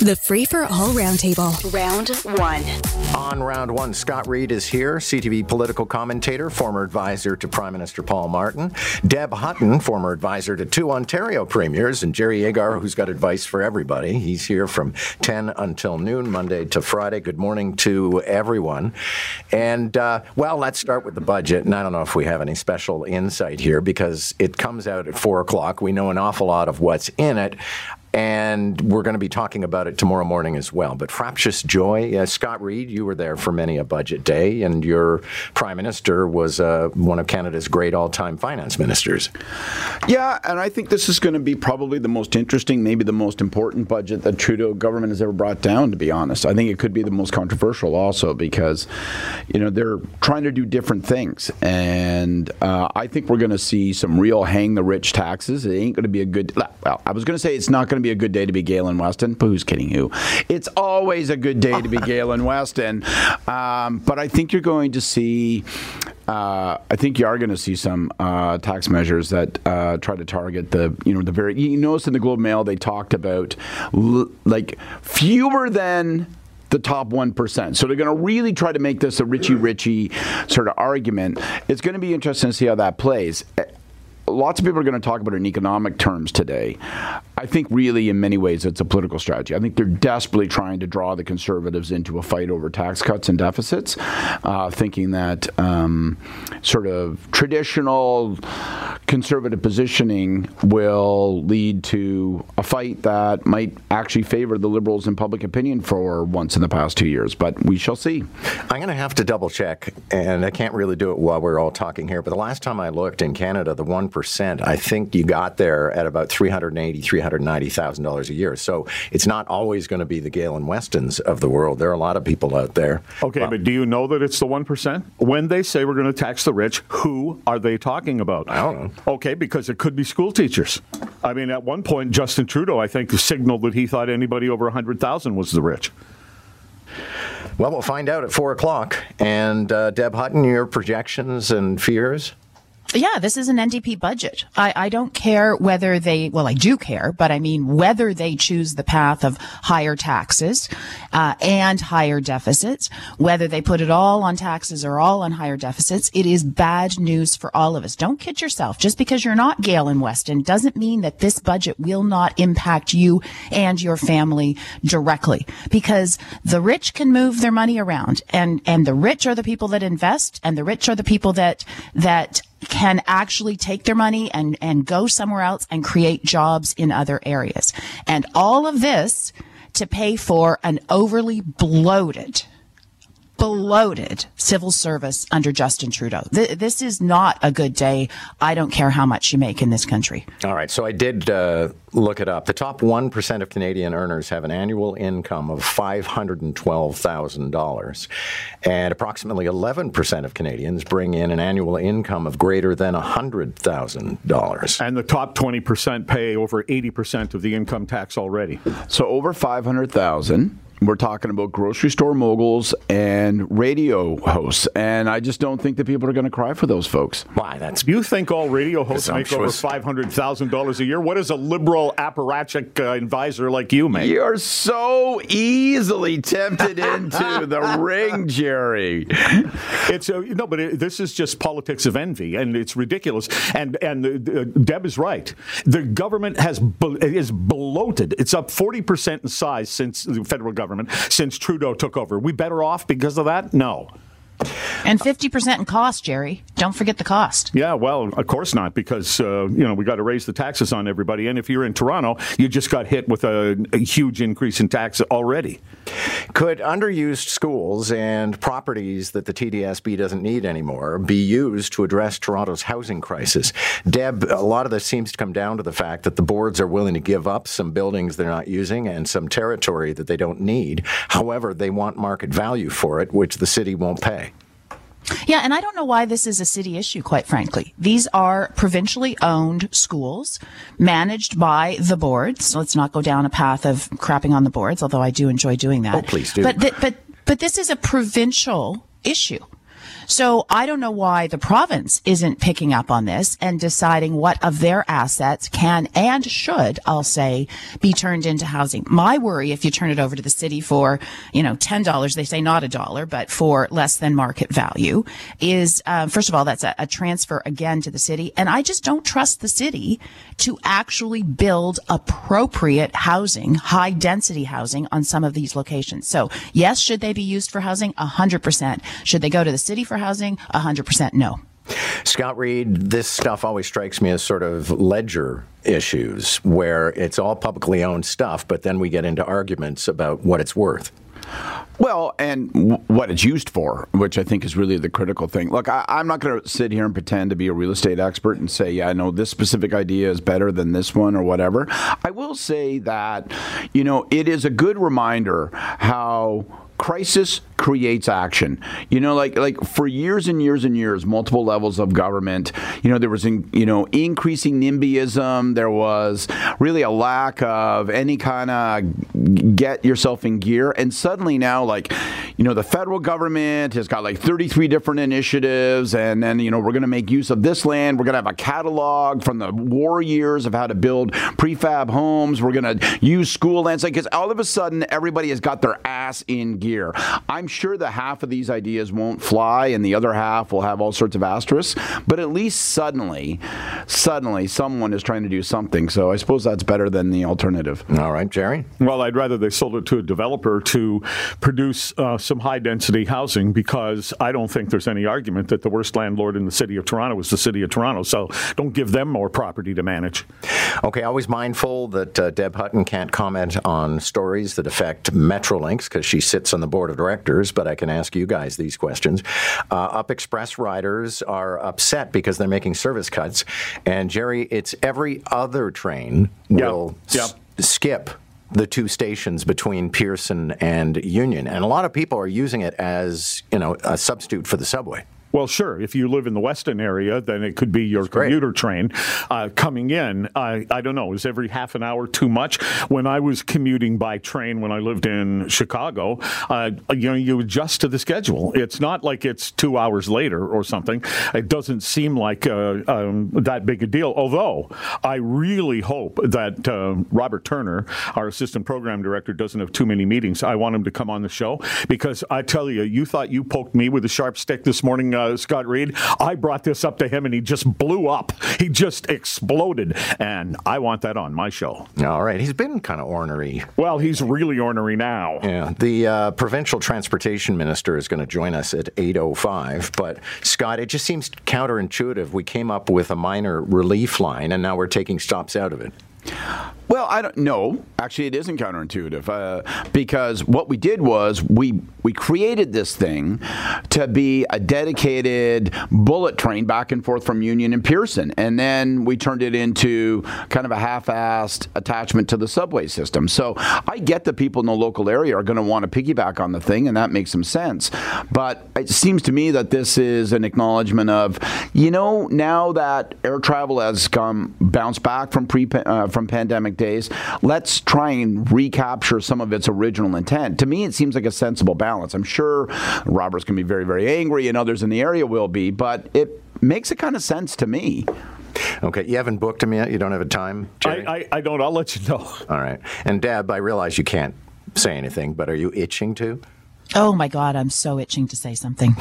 The Free for All Roundtable. Round one. On round one, Scott Reed is here, CTV political commentator, former advisor to Prime Minister Paul Martin. Deb Hutton, former advisor to 2 Ontario premiers, and Jerry Agar, who's got advice for everybody. He's here from 10 until noon, Monday to Friday. Good morning to everyone. And, well, let's start with the budget. And I don't know if we have any special insight here because it comes out at 4 o'clock. We know an awful lot of what's in it. And we're going to be talking about it tomorrow morning as well. But fraptious joy. Scott Reed, you were there for many a budget day, and your prime minister was one of Canada's great all-time finance ministers. Yeah, and I think this is going to be probably the most interesting, maybe the most important budget that Trudeau government has ever brought down, to be honest. I think it could be the most controversial also because, they're trying to do different things. And I think we're going to see some real hang-the-rich taxes. It ain't going to be a good... Well, I was going to say it's not going to be a good day to be Galen Weston, but who's kidding who? It's always a good day to be Galen Weston. But I think you're going to see... I think you are going to see some tax measures that try to target the very... You notice in the Globe Mail they talked about fewer than the top 1%. So they're going to really try to make this a Richie sort of argument. It's going to be interesting to see how that plays. Lots of people are going to talk about it in economic terms today. I think really in many ways it's a political strategy. I think they're desperately trying to draw the Conservatives into a fight over tax cuts and deficits, thinking that sort of traditional Conservative positioning will lead to a fight that might actually favor the Liberals in public opinion for once in the past 2 years. But we shall see. I'm going to have to double check, and I can't really do it while we're all talking here, but the last time I looked in Canada, the 1%, I think you got there at about $380,000, $390,000 a year. So it's not always going to be the Galen Westons of the world. There are a lot of people out there. Okay, but do you know that it's the 1%? When they say we're going to tax the rich, who are they talking about? I don't know. Okay, because it could be school teachers. I mean, at one point, Justin Trudeau, I think, signaled that he thought anybody over 100,000 was the rich. Well, we'll find out at 4 o'clock. And Deb Hutton, your projections and fears? Yeah, this is an NDP budget. I don't care whether I do care, but I mean whether they choose the path of higher taxes and higher deficits, whether they put it all on taxes or all on higher deficits, it is bad news for all of us. Don't kid yourself. Just because you're not Galen Weston doesn't mean that this budget will not impact you and your family directly, because the rich can move their money around, and the rich are the people that invest, and the rich are the people that can actually take their money and go somewhere else and create jobs in other areas. And all of this to pay for an overly bloated civil service under Justin Trudeau. This is not a good day. I don't care how much you make in this country. All right. So I did look it up. The top 1% of Canadian earners have an annual income of $512,000. And approximately 11% of Canadians bring in an annual income of greater than $100,000. And the top 20% pay over 80% of the income tax already. So over 500,000. We're talking about grocery store moguls and radio hosts, and I just don't think that people are going to cry for those folks. Why? That's you think all radio hosts make over $500,000 a year? What does a liberal apparatchik advisor like you make? You're so easily tempted into the ring, Jerry. It's but this is just politics of envy, and it's ridiculous. And Deb is right. The government is bloated. It's up 40% in size since the federal government. Since Trudeau took over. We better off because of that? No. And 50% in cost, Jerry. Don't forget the cost. Yeah, well, of course not, because, we got to raise the taxes on everybody. And if you're in Toronto, you just got hit with a huge increase in tax already. Could underused schools and properties that the TDSB doesn't need anymore be used to address Toronto's housing crisis? Deb, a lot of this seems to come down to the fact that the boards are willing to give up some buildings they're not using and some territory that they don't need. However, they want market value for it, which the city won't pay. Yeah, and I don't know why this is a city issue, quite frankly. These are provincially owned schools managed by the boards. Let's not go down a path of crapping on the boards, although I do enjoy doing that. Oh, please do. But this is a provincial issue. So I don't know why the province isn't picking up on this and deciding what of their assets can and should, I'll say, be turned into housing. My worry, if you turn it over to the city for, $10, they say not $1, but for less than market value, is, first of all, that's a transfer again to the city. And I just don't trust the city to actually build appropriate housing, high density housing on some of these locations. So yes, should they be used for housing? 100%. Should they go to the city for housing? 100% no. Scott Reed, this stuff always strikes me as sort of ledger issues where it's all publicly owned stuff, but then we get into arguments about what it's worth. Well, and what it's used for, which I think is really the critical thing. Look, I'm not going to sit here and pretend to be a real estate expert and say, yeah, I know this specific idea is better than this one or whatever. I will say that, it is a good reminder how crisis creates action. Like for years and years and years, multiple levels of government, there was, increasing NIMBYism. There was really a lack of any kind of get yourself in gear. And suddenly now, the federal government has got 33 different initiatives. And then, we're going to make use of this land. We're going to have a catalog from the war years of how to build prefab homes. We're going to use school lands. Because all of a sudden, everybody has got their ass in gear. I'm sure that half of these ideas won't fly and the other half will have all sorts of asterisks, but at least suddenly someone is trying to do something. So I suppose that's better than the alternative. All right, Jerry? Well, I'd rather they sold it to a developer to produce some high-density housing, because I don't think there's any argument that the worst landlord in the city of Toronto is the city of Toronto. So don't give them more property to manage. Okay, always mindful that Deb Hutton can't comment on stories that affect Metrolinx because she sits on the board of directors, but I can ask you guys these questions. Up Express riders are upset because they're making service cuts. And Jerry, it's every other train will skip the two stations between Pearson and Union. And a lot of people are using it as, a substitute for the subway. Well, sure. If you live in the Weston area, then it could be your commuter train coming in. I don't know. Is every half an hour too much? When I was commuting by train when I lived in Chicago, you adjust to the schedule. It's not like it's 2 hours later or something. It doesn't seem like that big a deal. Although I really hope that Robert Turner, our assistant program director, doesn't have too many meetings. I want him to come on the show, because I tell you, you thought you poked me with a sharp stick this morning, Scott Reed. I brought this up to him and he just blew up. He just exploded. And I want that on my show. All right. He's been kind of ornery. Well, he's really ornery now. Yeah. The provincial transportation minister is going to join us at 8:05. But, Scott, it just seems counterintuitive. We came up with a minor relief line and now we're taking stops out of it. Well, I don't know. Actually, it isn't counterintuitive, because what we did was we created this thing to be a dedicated bullet train back and forth from Union and Pearson, and then we turned it into kind of a half-assed attachment to the subway system. So I get that people in the local area are going to want to piggyback on the thing, and that makes some sense. But it seems to me that this is an acknowledgement of, now that air travel has bounced back from pandemic days, let's try and recapture some of its original intent. To me, it seems like a sensible balance. I'm sure Robert's going to be very, very angry, and others in the area will be, but it makes a kind of sense to me. Okay, you haven't booked him yet? You don't have a time, Jerry? I don't. I'll let you know. All right. And Deb, I realize you can't say anything, but are you itching to? Oh, my God, I'm so itching to say something.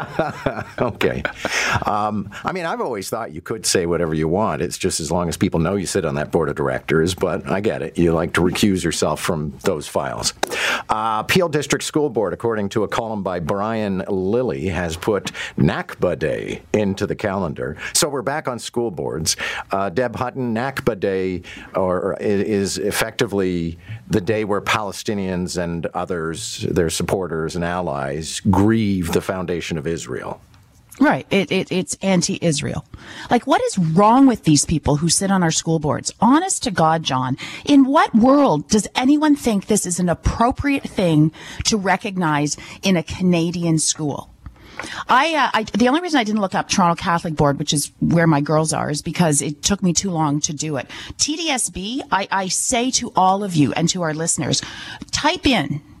Okay. I've always thought you could say whatever you want. It's just as long as people know you sit on that board of directors, but I get it. You like to recuse yourself from those files. Peel District School Board, according to a column by Brian Lilly, has put Nakba Day into the calendar. So we're back on school boards. Deb Hutton, Nakba Day is effectively the day where Palestinians and others, their supporters and allies, grieve the foundation of Israel. Right. It's anti-Israel. What is wrong with these people who sit on our school boards? Honest to God, John, in what world does anyone think this is an appropriate thing to recognize in a Canadian school? The only reason I didn't look up Toronto Catholic Board, which is where my girls are, is because it took me too long to do it. TDSB, I say to all of you and to our listeners, type in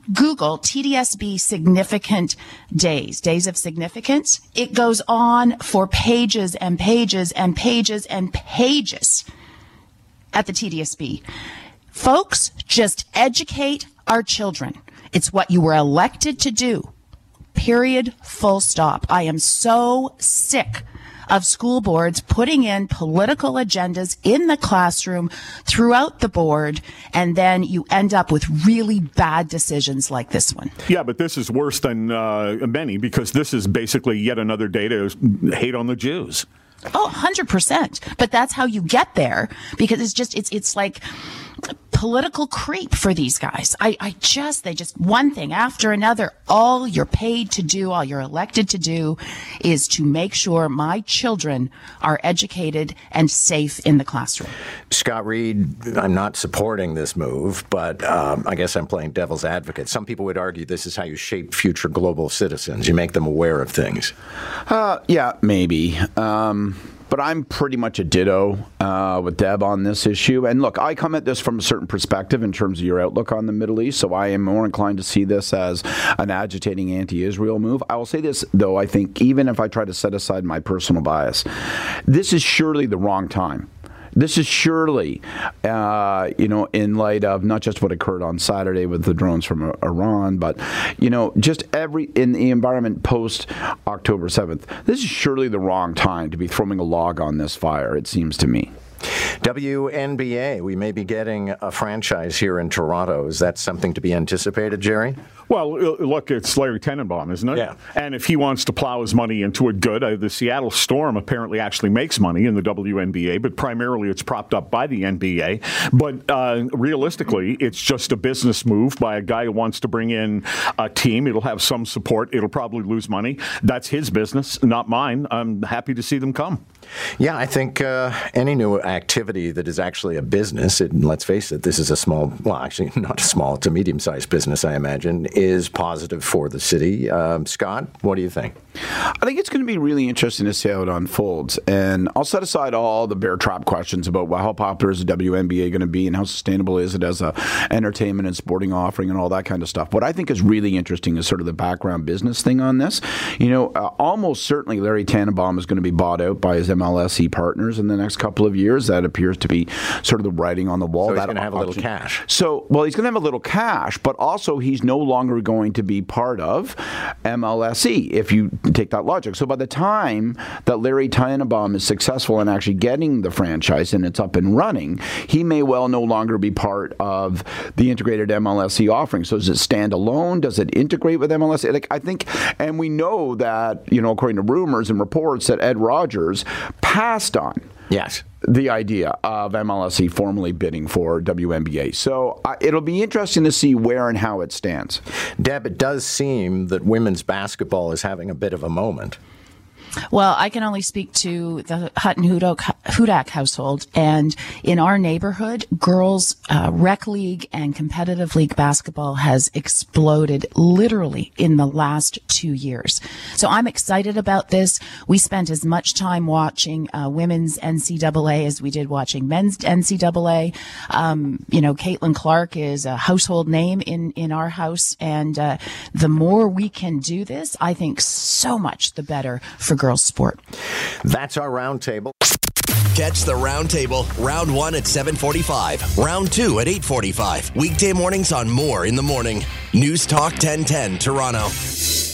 Google TDSB significant days of significance. It goes on for pages and pages and pages and pages at the TDSB. Folks, just educate our children. It's what you were elected to do. Period. Full stop. I am so sick of school boards putting in political agendas in the classroom throughout the board, and then you end up with really bad decisions like this one. Yeah, but this is worse than many, because this is basically yet another day to hate on the Jews. Oh, 100%. But that's how you get there, because it's like political creep for these guys. They just one thing after another. All you're paid to do, all you're elected to do is to make sure my children are educated and safe in the classroom. Scott Reed, I'm not supporting this move, but I guess I'm playing devil's advocate. Some people would argue this is how you shape future global citizens. You make them aware of things. Yeah, maybe. But I'm pretty much a ditto with Deb on this issue. And look, I come at this from a certain perspective in terms of your outlook on the Middle East, so I am more inclined to see this as an agitating anti-Israel move. I will say this, though, I think even if I try to set aside my personal bias, this is surely the wrong time. This is surely, in light of not just what occurred on Saturday with the drones from Iran, but, just in the environment post October 7th. This is surely the wrong time to be throwing a log on this fire, it seems to me. WNBA, we may be getting a franchise here in Toronto. Is that something to be anticipated, Jerry? Well, look, it's Larry Tenenbaum, isn't it? Yeah. And if he wants to plow his money into it, good. The Seattle Storm apparently actually makes money in the WNBA, but primarily it's propped up by the NBA. But realistically, it's just a business move by a guy who wants to bring in a team. It'll have some support. It'll probably lose money. That's his business, not mine. I'm happy to see them come. Yeah, I think any new activity that is actually a business, and let's face it, this is a small, well, actually not small, it's a medium-sized business, I imagine, is positive for the city. Scott, what do you think? I think it's going to be really interesting to see how it unfolds. And I'll set aside all the bear trap questions about, well, how popular is the WNBA going to be and how sustainable is it as a entertainment and sporting offering and all that kind of stuff. What I think is really interesting is sort of the background business thing on this. Almost certainly Larry Tenenbaum is going to be bought out by his MLSE partners in the next couple of years. That appears to be sort of the writing on the wall. So he's going to have a little cash. He's going to have a little cash, but also he's no longer going to be part of MLSE, if you take that logic. So by the time that Larry Tenenbaum is successful in actually getting the franchise and it's up and running, he may well no longer be part of the integrated MLSE offering. So does it stand alone? Does it integrate with MLSE? I think, and we know that, according to rumors and reports, that Ed Rogers passed on the idea of MLSE formally bidding for WNBA. So it'll be interesting to see where and how it stands. Deb, it does seem that women's basketball is having a bit of a moment. Well, I can only speak to the Hutton Hudak household, and in our neighborhood, girls' rec league and competitive league basketball has exploded literally in the last 2 years. So I'm excited about this. We spent as much time watching women's NCAA as we did watching men's NCAA. Caitlin Clark is a household name in our house, and the more we can do this, I think so much the better for girls' sport. That's our roundtable. Catch the roundtable, round 1 at 7:45, round 2 at 8:45. Weekday mornings on More in the Morning. News Talk 1010 Toronto.